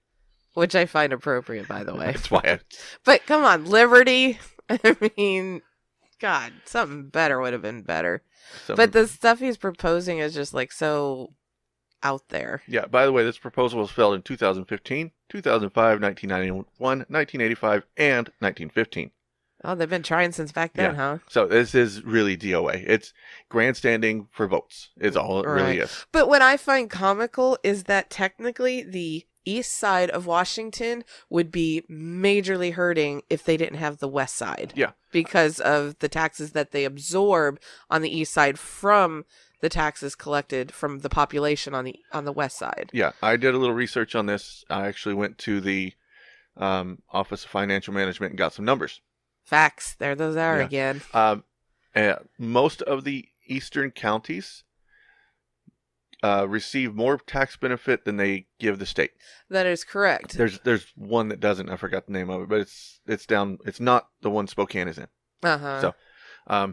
Speaker 2: Which I find appropriate, by the way.
Speaker 1: That's why I...
Speaker 2: But come on, Liberty. I mean, God, something better would have been better.
Speaker 1: Something...
Speaker 2: But the stuff he's proposing is just like so out there.
Speaker 1: Yeah, by the way, this proposal was filed in two thousand fifteen, two thousand five, nineteen ninety-one, nineteen eighty-five, and nineteen fifteen.
Speaker 2: Oh, they've been trying since back then,
Speaker 1: yeah.
Speaker 2: huh?
Speaker 1: So this is really D O A. It's grandstanding for votes is all it
Speaker 2: Right.
Speaker 1: really is.
Speaker 2: But what I find comical is that technically the east side of Washington would be majorly hurting if they didn't have the west side.
Speaker 1: Yeah.
Speaker 2: Because of the taxes that they absorb on the east side from the taxes collected from the population on the on the west side.
Speaker 1: Yeah, I did a little research on this. I actually went to the um, Office of Financial Management and got some numbers.
Speaker 2: Facts. There those are
Speaker 1: Yeah.
Speaker 2: again.
Speaker 1: Um, uh, most of the eastern counties uh, receive more tax benefit than they give the state.
Speaker 2: That is correct.
Speaker 1: There's there's one that doesn't. I forgot the name of it, but it's it's down. It's not the one Spokane is in.
Speaker 2: Uh-huh.
Speaker 1: So, um,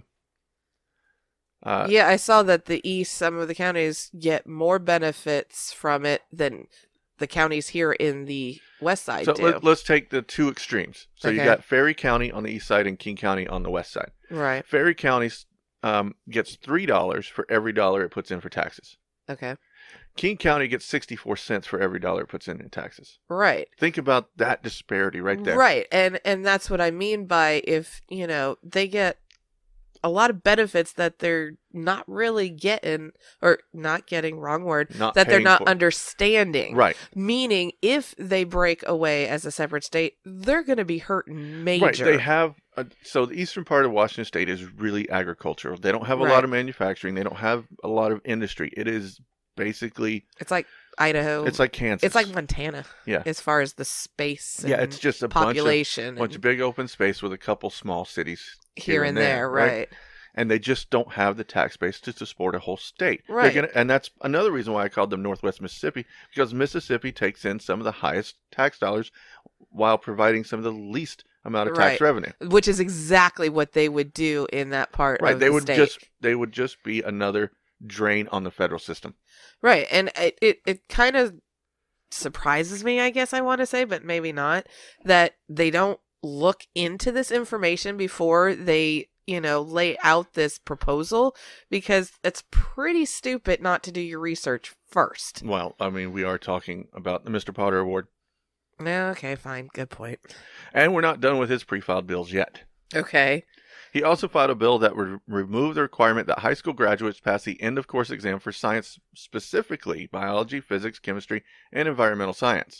Speaker 1: uh,
Speaker 2: yeah, I saw that the east, some of the counties get more benefits from it than the counties here in the west side
Speaker 1: so
Speaker 2: do.
Speaker 1: let, let's take the two extremes. So you
Speaker 2: Okay.
Speaker 1: got Ferry County on the east side and King County on the west side.
Speaker 2: Right.
Speaker 1: Ferry County um, gets three dollars for every dollar it puts in for taxes.
Speaker 2: Okay.
Speaker 1: King County gets sixty-four cents for every dollar it puts in in taxes.
Speaker 2: Right.
Speaker 1: Think about that disparity right there.
Speaker 2: Right. And and that's what I mean by if, you know, they get a lot of benefits that they're not really getting, or not getting, wrong word,
Speaker 1: Not
Speaker 2: that they're
Speaker 1: paying
Speaker 2: not
Speaker 1: for.
Speaker 2: understanding.
Speaker 1: Right.
Speaker 2: Meaning if they break away as a separate state, they're going to be hurting major.
Speaker 1: Right. They have a, so the eastern part of Washington State is really agricultural. They don't have a
Speaker 2: Right.
Speaker 1: lot of manufacturing. They don't have a lot of industry. It is basically
Speaker 2: It's like Idaho.
Speaker 1: it's like Kansas.
Speaker 2: It's like Montana.
Speaker 1: Yeah.
Speaker 2: As far as the space and
Speaker 1: yeah, it's just a
Speaker 2: population.
Speaker 1: bunch of, bunch of big open space with a couple small cities
Speaker 2: here and there, right.
Speaker 1: And they just don't have the tax base to, to support a whole state. They're
Speaker 2: Right.
Speaker 1: Gonna, and that's another reason why I called them Northwest Mississippi, because Mississippi takes in some of the highest tax dollars while providing some of the least amount of tax
Speaker 2: Right.
Speaker 1: revenue.
Speaker 2: Which is exactly what they would do in that part
Speaker 1: Right.
Speaker 2: of
Speaker 1: They
Speaker 2: the
Speaker 1: would
Speaker 2: state.
Speaker 1: just they would just be another drain on the federal system.
Speaker 2: Right. And it, it, it kind of surprises me, I guess I want to say, but maybe not, that they don't look into this information before they, you know, lay out this proposal, because it's pretty stupid not to do your research first.
Speaker 1: Well, I mean, we are talking about the Mister Potter Award.
Speaker 2: No, okay, fine. Good point.
Speaker 1: And we're not done with his pre-filed bills yet.
Speaker 2: Okay.
Speaker 1: He also filed a bill that would remove the requirement that high school graduates pass the end-of-course exam for science, specifically biology, physics, chemistry, and environmental science.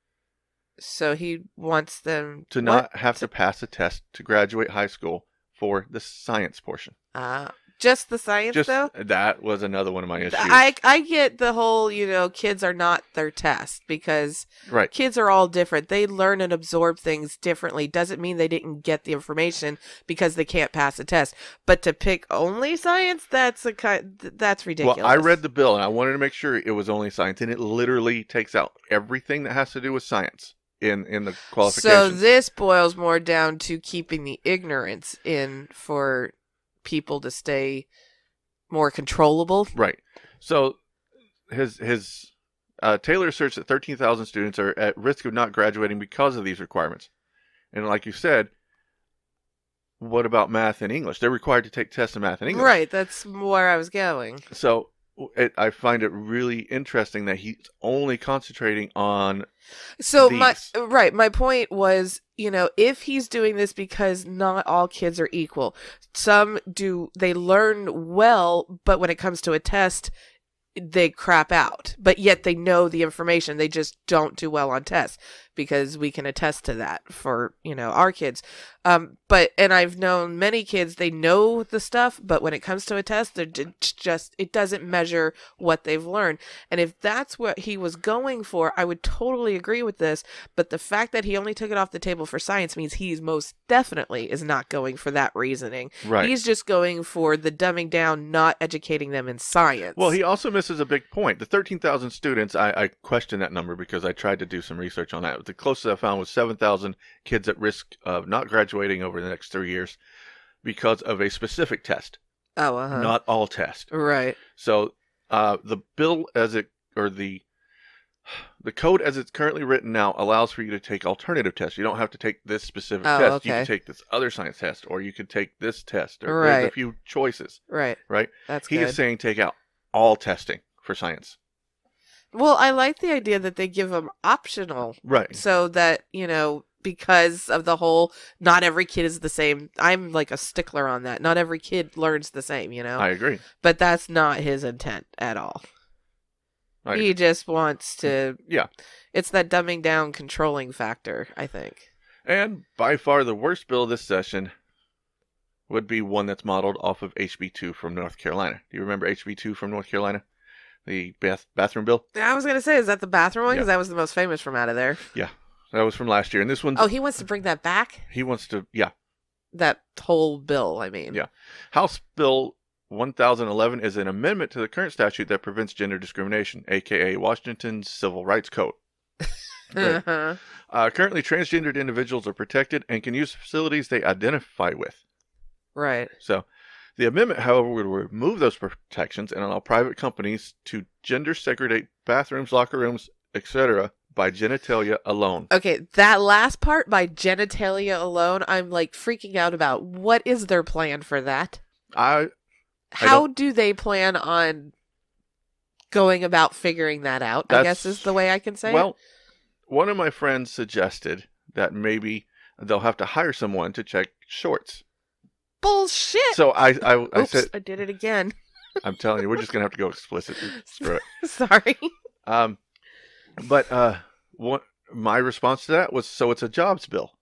Speaker 2: So he wants them
Speaker 1: To
Speaker 2: what?
Speaker 1: not have to pass a test to graduate high school for the science portion.
Speaker 2: Uh, just the science,
Speaker 1: Just
Speaker 2: though?
Speaker 1: that was another one of my issues.
Speaker 2: I I get the whole, you know, kids are not their test, because
Speaker 1: Right.
Speaker 2: kids are all different. They learn and absorb things differently. Doesn't mean they didn't get the information because they can't pass a test. But to pick only science, that's a kind that's ridiculous.
Speaker 1: Well, I read the bill and I wanted to make sure it was only science, and it literally takes out everything that has to do with science in in the qualifications.
Speaker 2: So this boils more down to keeping the ignorance in for people to stay more controllable.
Speaker 1: Right. So his his uh, Taylor asserts that thirteen thousand students are at risk of not graduating because of these requirements. And like you said, what about math and English? They're required to take tests in math and English.
Speaker 2: Right, that's where I was going.
Speaker 1: So it, I find it really interesting that he's only concentrating on
Speaker 2: So
Speaker 1: these.
Speaker 2: my right, my point was, you know, if he's doing this because not all kids are equal. Some do, they learn well, but when it comes to a test, they crap out. But yet they know the information. They just don't do well on tests, because we can attest to that for, you know, our kids. Um, but, and I've known many kids, they know the stuff, but when it comes to a test, they're d- just, it doesn't measure what they've learned. And if that's what he was going for, I would totally agree with this. But the fact that he only took it off the table for science means he's most definitely is not going for that reasoning.
Speaker 1: Right.
Speaker 2: He's just going for the dumbing down, not educating them in science.
Speaker 1: Well, he also misses a big point. The thirteen thousand students, I, I question that number because I tried to do some research on that. The closest I found was seven thousand kids at risk of not graduating over the next three years because of a specific test.
Speaker 2: Oh, uh-huh.
Speaker 1: Not all tests.
Speaker 2: Right.
Speaker 1: So uh, the bill as it, or the The code as it's currently written now allows for you to take alternative tests. You don't have to take this specific
Speaker 2: Oh,
Speaker 1: test.
Speaker 2: okay.
Speaker 1: You can take this other science test, or you could take this test. Or
Speaker 2: Right.
Speaker 1: There's a few choices.
Speaker 2: Right.
Speaker 1: Right?
Speaker 2: That's
Speaker 1: he
Speaker 2: good.
Speaker 1: is saying take out all testing for science.
Speaker 2: Well, I like the idea that they give them optional.
Speaker 1: Right.
Speaker 2: So that, you know, because of the whole, not every kid is the same. I'm like a stickler on that. Not every kid learns the same, you know?
Speaker 1: I agree.
Speaker 2: But that's not his intent at all.
Speaker 1: I
Speaker 2: he
Speaker 1: agree.
Speaker 2: just wants to.
Speaker 1: Yeah.
Speaker 2: It's that dumbing down controlling factor, I think.
Speaker 1: And by far the worst bill this session would be one that's modeled off of H B two from North Carolina. Do you remember H B two from North Carolina? The bath bathroom bill?
Speaker 2: I was going to say, is that the bathroom one? Because
Speaker 1: Yeah.
Speaker 2: that was the most famous from out of there.
Speaker 1: Yeah. That was from last year. And this one's...
Speaker 2: Oh, he wants to bring that back?
Speaker 1: He wants to... Yeah.
Speaker 2: That whole bill, I mean.
Speaker 1: Yeah. House Bill one thousand eleven is an amendment to the current statute that prevents gender discrimination, aka Washington's Civil Rights Code. Right.
Speaker 2: Uh-huh.
Speaker 1: Uh, currently, transgendered individuals are protected and can use facilities they identify with.
Speaker 2: Right.
Speaker 1: So, the amendment, however, would remove those protections and allow private companies to gender segregate bathrooms, locker rooms, et cetera by genitalia alone.
Speaker 2: Okay, that last part, by genitalia alone, I'm like freaking out about. What is their plan for that?
Speaker 1: I. I
Speaker 2: How
Speaker 1: don't-
Speaker 2: do they plan on going about figuring that out? I
Speaker 1: That's-
Speaker 2: guess is the way I can say
Speaker 1: Well,
Speaker 2: it.
Speaker 1: one of my friends suggested that maybe they'll have to hire someone to check shorts.
Speaker 2: Bullshit.
Speaker 1: So I, I, I
Speaker 2: Oops,
Speaker 1: said,
Speaker 2: I did it again.
Speaker 1: I'm telling you, we're just gonna have to go explicit. Screw it.
Speaker 2: Sorry.
Speaker 1: Um, but uh, what my response to that was, so it's a jobs bill.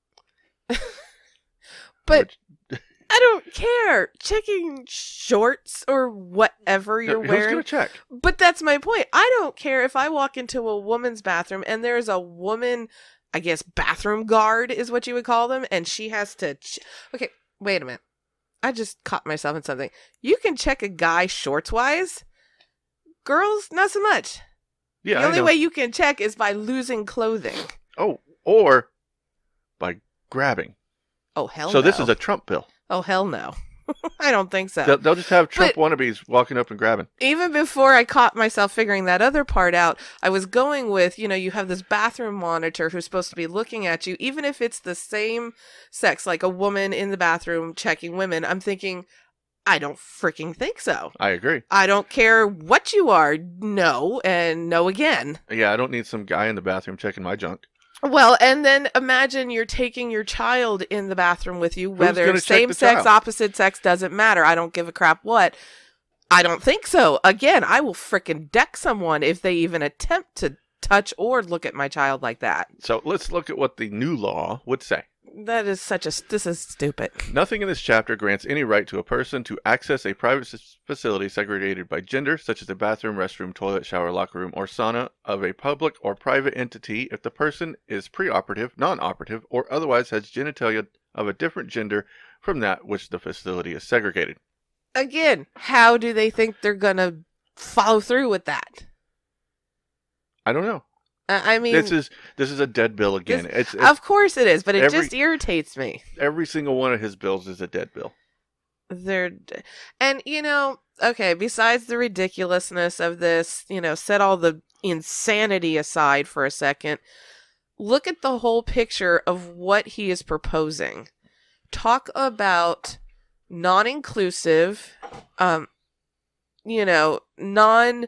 Speaker 2: But I don't care. Checking shorts or whatever you're
Speaker 1: Who's
Speaker 2: wearing.
Speaker 1: gonna check?
Speaker 2: But that's my point. I don't care if I walk into a woman's bathroom and there's a woman, I guess bathroom guard is what you would call them, and she has to. Ch- okay, wait a minute. I just caught myself in something. You can check a guy shorts wise. Girls, not so much.
Speaker 1: Yeah,
Speaker 2: the
Speaker 1: I
Speaker 2: only
Speaker 1: know.
Speaker 2: way you can check is by losing clothing.
Speaker 1: Oh, or by grabbing.
Speaker 2: Oh hell
Speaker 1: so
Speaker 2: no.
Speaker 1: this is a Trump bill.
Speaker 2: Oh hell no. I don't think so.
Speaker 1: They'll, they'll just have Trump
Speaker 2: But-
Speaker 1: wannabes walking up and grabbing.
Speaker 2: Even before I caught myself figuring that other part out, I was going with, you know, you have this bathroom monitor who's supposed to be looking at you, even if it's the same sex, like a woman in the bathroom checking women. I'm thinking, I don't freaking think so.
Speaker 1: I agree.
Speaker 2: I don't care what you are. No, and no again.
Speaker 1: Yeah, I don't need some guy in the bathroom checking my junk.
Speaker 2: Well, and then imagine you're taking your child in the bathroom with you, whether
Speaker 1: gonna check
Speaker 2: same
Speaker 1: the
Speaker 2: sex,
Speaker 1: child?
Speaker 2: opposite sex, doesn't matter. I don't give a crap what. I don't think so. Again, I will frickin' deck someone if they even attempt to touch or look at my child like that.
Speaker 1: So let's look at what the new law would say.
Speaker 2: That is such a, this is stupid.
Speaker 1: Nothing in this chapter grants any right to a person to access a private s- facility segregated by gender, such as a bathroom, restroom, toilet, shower, locker room, or sauna of a public or private entity if the person is preoperative, non-operative, or otherwise has genitalia of a different gender from that which the facility is segregated.
Speaker 2: Again, how do they think they're gonna follow through with that?
Speaker 1: I don't know.
Speaker 2: I I mean,
Speaker 1: This is this is a dead bill again.
Speaker 2: this-
Speaker 1: It's, it's
Speaker 2: of course it is, but it
Speaker 1: every-
Speaker 2: just irritates me.
Speaker 1: every single one of his bills is a dead bill.
Speaker 2: They're, and you know, okay, besides the ridiculousness of this, you know, set all the insanity aside for a second, look at the whole picture of what he is proposing. Talk about non-inclusive, um, you know, non,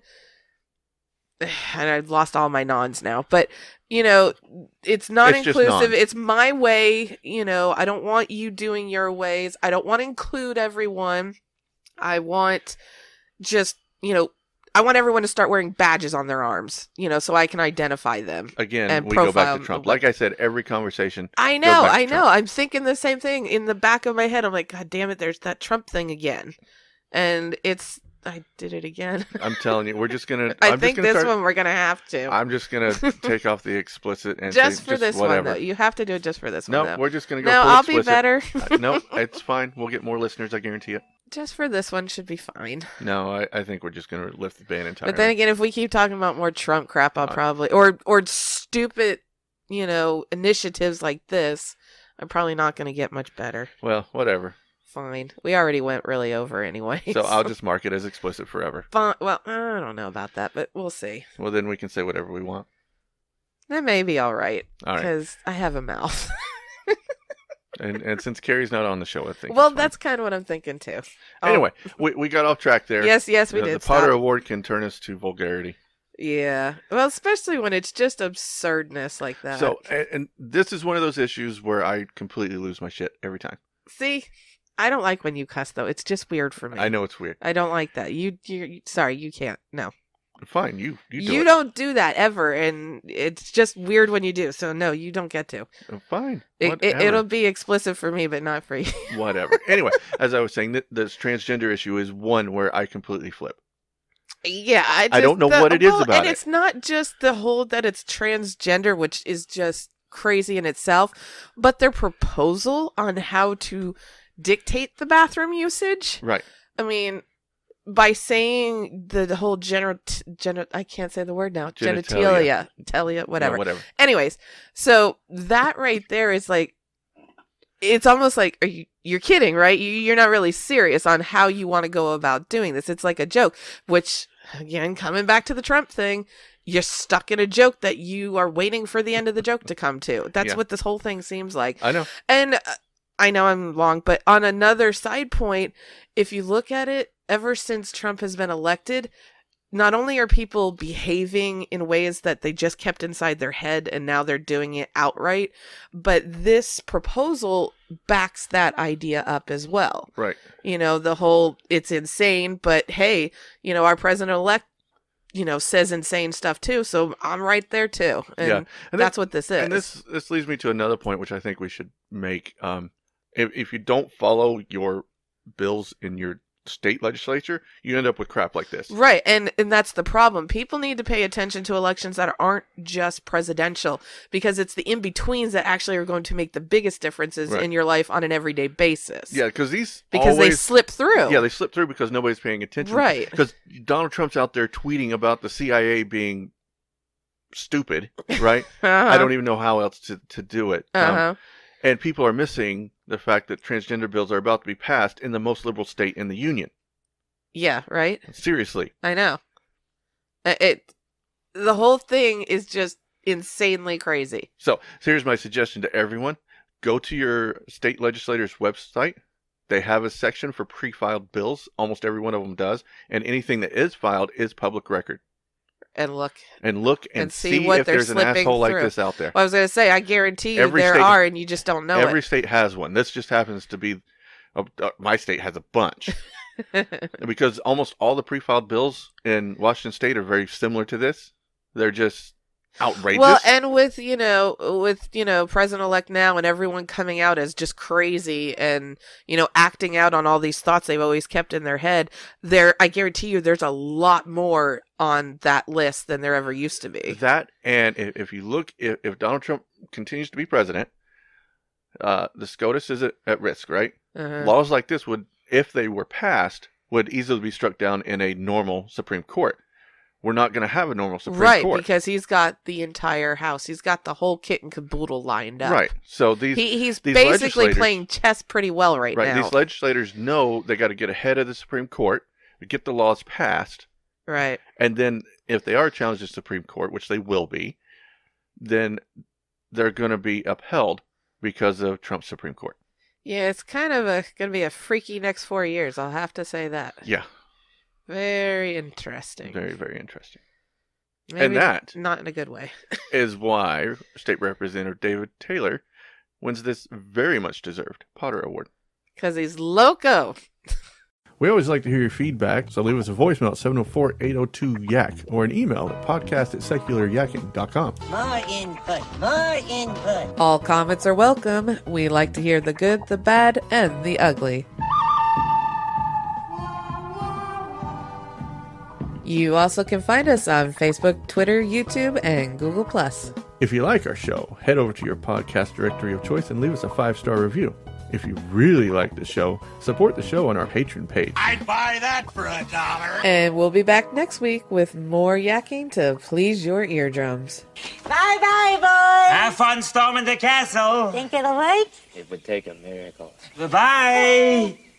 Speaker 2: and I've lost all my nons now, but you know, it's not
Speaker 1: It's just
Speaker 2: inclusive.
Speaker 1: non.
Speaker 2: It's my way. You know, I don't want you doing your ways. I don't want to include everyone. I want just, you know, I want everyone to start wearing badges on their arms, you know, so I can identify them.
Speaker 1: Again,
Speaker 2: and
Speaker 1: we go back
Speaker 2: profile
Speaker 1: to Trump.
Speaker 2: them.
Speaker 1: Like I said, every conversation.
Speaker 2: I
Speaker 1: goes
Speaker 2: know,
Speaker 1: back to
Speaker 2: I know.
Speaker 1: Trump.
Speaker 2: I'm thinking the same thing in the back of my head. I'm like, God damn it, there's that Trump thing again. And it's, I did it again.
Speaker 1: I'm telling you, we're just gonna.
Speaker 2: I
Speaker 1: I'm
Speaker 2: think
Speaker 1: just gonna
Speaker 2: this
Speaker 1: start,
Speaker 2: one we're going to have to.
Speaker 1: I'm just gonna take off the explicit and
Speaker 2: just
Speaker 1: say,
Speaker 2: for this
Speaker 1: whatever.
Speaker 2: one, though. You have to do it just for this
Speaker 1: No,
Speaker 2: one, though.
Speaker 1: we're just gonna go.
Speaker 2: No,
Speaker 1: full
Speaker 2: I'll be
Speaker 1: explicit.
Speaker 2: better.
Speaker 1: Uh, no, it's fine. We'll get more listeners. I guarantee it.
Speaker 2: Just for this one should be fine.
Speaker 1: No, I, I think we're just gonna lift the ban entirely.
Speaker 2: But then again, if we keep talking about more Trump crap, I'll
Speaker 1: Uh,
Speaker 2: probably or or stupid, you know, initiatives like this, I'm probably not going to get much better.
Speaker 1: Well, whatever.
Speaker 2: Fine. We already went really over anyway.
Speaker 1: So I'll just mark it as explicit forever.
Speaker 2: Fine. Well, I don't know about that, but we'll see.
Speaker 1: Well, then we can say whatever we want.
Speaker 2: That may be all right.
Speaker 1: All right.
Speaker 2: Because I have a mouth.
Speaker 1: And and since Carrie's not on the show, I think.
Speaker 2: Well,
Speaker 1: it's fine.
Speaker 2: that's kind of what I'm thinking too.
Speaker 1: Anyway, we we got off track there.
Speaker 2: Yes, yes, we
Speaker 1: the,
Speaker 2: did.
Speaker 1: The Potter
Speaker 2: Stop.
Speaker 1: Award can turn us to vulgarity.
Speaker 2: Yeah. Well, especially when it's just absurdness like that.
Speaker 1: So, and, and this is one of those issues where I completely lose my shit every time.
Speaker 2: See, I don't like when you cuss though. It's just weird for me.
Speaker 1: I know it's weird.
Speaker 2: I don't like that. You, you, sorry, you can't. No.
Speaker 1: Fine, you you do
Speaker 2: You
Speaker 1: it.
Speaker 2: don't do that ever, and it's just weird when you do. So no, you don't get to.
Speaker 1: Fine.
Speaker 2: It, it, it'll be explicit for me, but not for you.
Speaker 1: Whatever. Anyway, as I was saying, th- this transgender issue is one where I completely flip.
Speaker 2: Yeah, I, just,
Speaker 1: I don't know
Speaker 2: the,
Speaker 1: what it is
Speaker 2: well,
Speaker 1: about
Speaker 2: and
Speaker 1: it.
Speaker 2: it's not just the whole that it's transgender, which is just crazy in itself, but their proposal on how to dictate the bathroom usage.
Speaker 1: Right.
Speaker 2: I mean, by saying the, the whole general, gen- I can't say the word now, genitalia, genitalia, whatever.
Speaker 1: Yeah, whatever.
Speaker 2: Anyways, so that right there is like, it's almost like, are you, you're kidding, right? You, you're not really serious on how you want to go about doing this. It's like a joke, which, again, coming back to the Trump thing, you're stuck in a joke that you are waiting for the end of the joke to come to. That's
Speaker 1: Yeah.
Speaker 2: what this whole thing seems like.
Speaker 1: I know.
Speaker 2: And uh, I know I'm long, but on another side point, if you look at it, ever since Trump has been elected, not only are people behaving in ways that they just kept inside their head and now they're doing it outright, but this proposal backs that idea up as well.
Speaker 1: Right.
Speaker 2: You know, the whole, it's insane, but hey, you know, our president-elect, you know, says insane stuff too, so I'm right there too. And,
Speaker 1: yeah. And
Speaker 2: that's
Speaker 1: that-
Speaker 2: what this is.
Speaker 1: And this this leads me to another point, which I think we should make. Um, if if you don't follow your bills in your state legislature, you end up with crap like this.
Speaker 2: Right, and and that's the problem. People need to pay attention to elections that aren't just presidential, because it's the in-betweens that actually are going to make the biggest differences
Speaker 1: Right.
Speaker 2: in your life on an everyday basis.
Speaker 1: Yeah, because these
Speaker 2: Because they
Speaker 1: always-
Speaker 2: slip through.
Speaker 1: Yeah, they slip through because nobody's paying attention.
Speaker 2: Right.
Speaker 1: Because Donald Trump's out there tweeting about the C I A being stupid, right?
Speaker 2: Uh-huh.
Speaker 1: I don't even know how else to, to do it. Um,
Speaker 2: Uh-huh.
Speaker 1: and people are missing the fact that transgender bills are about to be passed in the most liberal state in the union.
Speaker 2: Yeah, right?
Speaker 1: Seriously.
Speaker 2: I know. It, it the whole thing is just insanely crazy.
Speaker 1: So, so here's my suggestion to everyone. Go to your state legislator's website. They have a section for pre-filed bills. Almost every one of them does. And anything that is filed is public record.
Speaker 2: And look.
Speaker 1: And look and,
Speaker 2: And see,
Speaker 1: see,
Speaker 2: what
Speaker 1: if
Speaker 2: they're
Speaker 1: there's an
Speaker 2: slipping
Speaker 1: asshole like
Speaker 2: through.
Speaker 1: this out there.
Speaker 2: Well, I was going to say, I guarantee you
Speaker 1: Every
Speaker 2: there
Speaker 1: state-
Speaker 2: are, and you just don't know
Speaker 1: Every
Speaker 2: it.
Speaker 1: state has one. This just happens to be, uh, uh, my state has a bunch. Because almost all the pre-filed bills in Washington State are very similar to this. They're just outrageous.
Speaker 2: Well, and with, you know, with, you know, President-elect now and everyone coming out as just crazy and, you know, acting out on all these thoughts they've always kept in their head, there, I guarantee you there's a lot more on that list than there ever used to be.
Speaker 1: That, and if, if you look, if, if Donald Trump continues to be president, uh, the SCOTUS is at, at risk, right?
Speaker 2: Uh-huh.
Speaker 1: Laws like this would, if they were passed, would easily be struck down in a normal Supreme Court. We're not going to have a normal Supreme
Speaker 2: right,
Speaker 1: Court.
Speaker 2: because he's got the entire house. He's got the whole kit and caboodle lined up.
Speaker 1: Right. So these
Speaker 2: he, he's
Speaker 1: these
Speaker 2: basically
Speaker 1: legislators-
Speaker 2: playing chess pretty well right,
Speaker 1: right.
Speaker 2: now.
Speaker 1: These legislators know they got to get ahead of the Supreme Court, get the laws passed,
Speaker 2: right.
Speaker 1: and then if they are challenged to the Supreme Court, which they will be, then they're going to be upheld because of Trump's Supreme Court.
Speaker 2: Yeah, it's kind of a going to be a freaky next four years. I'll have to say that.
Speaker 1: Yeah.
Speaker 2: Very interesting.
Speaker 1: Very, very interesting.
Speaker 2: Maybe
Speaker 1: and that
Speaker 2: not in a good way.
Speaker 1: is why State Representative David Taylor wins this very much deserved Potter Award.
Speaker 2: Because he's loco.
Speaker 1: We always like to hear your feedback, so leave us a voicemail at seven oh four, eight oh two, Y A C or an email at podcast at secular yakking dot com.
Speaker 4: More input, more input.
Speaker 2: All comments are welcome. We like to hear the good, the bad, and the ugly. You also can find us on Facebook, Twitter, YouTube, and Google plus.
Speaker 1: If you like our show, head over to your podcast directory of choice and leave us a five-star review. If you really like the show, support the show on our Patreon page.
Speaker 3: I'd buy that for a dollar.
Speaker 2: And we'll be back next week with more yakking to please your eardrums.
Speaker 4: Bye-bye, boys.
Speaker 3: Have fun storming the castle.
Speaker 4: Think it'll work?
Speaker 11: It would take a miracle.
Speaker 3: Bye-bye.